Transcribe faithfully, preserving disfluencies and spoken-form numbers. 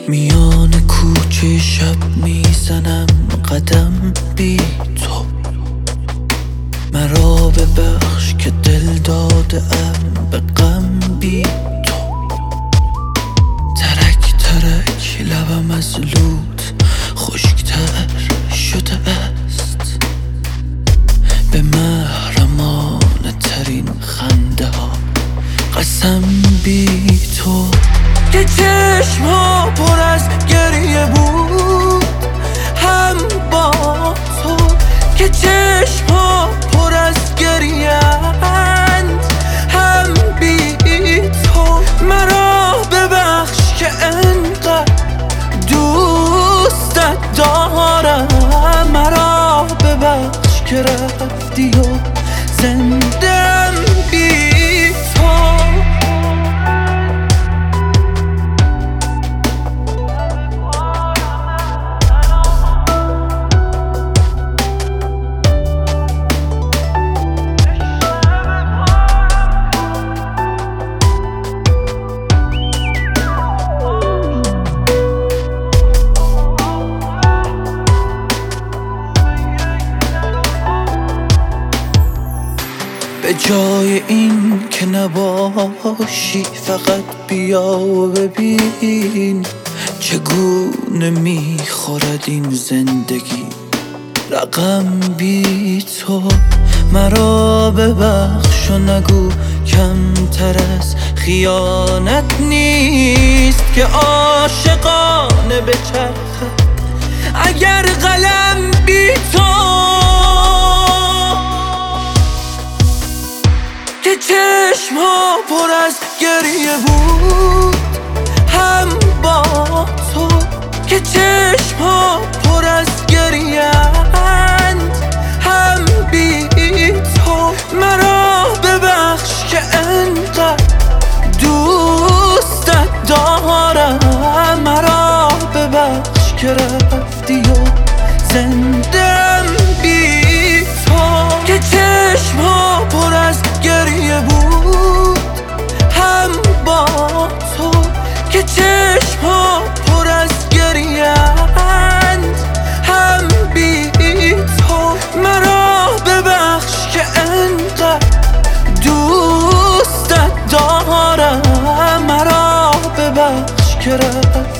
میان کوچه شب میزنم قدم بی تو، مرا ببخش که دل داده ام به غم بی تو. ترک ترک لبم از لوت خشکتر شده است، به محرمانه ترین خنده ها قسم بی تو. که چشم ها پر از گریه بود هم با تو، که چشم ها پر از گریه اند هم بی تو. مرا ببخش که انقدر دوستت دارم، مرا ببخش که رفتی و زندم بی تو. به جای این که نباشی فقط بیا و ببین چگونه میخورد این زندگی رقم بی تو. مرا ببخش و نگو کمتر از خیانت نیست که عاشقانه بچرخد اگر قلم بی تو. که چشم ها پر از گریه بود هم با تو، که چشم ها پر از گریه اند هم بی تو. مرا ببخش که انقدر دوستت دارم، مرا ببخش که رفتی و زندم بی تو. که چشم ها پر از گریه بود هم با تو، که چشم ها پر از گریه اند هم بی تو. مرا ببخش که انقدر دوستت دارم، مرا ببخش که رفتی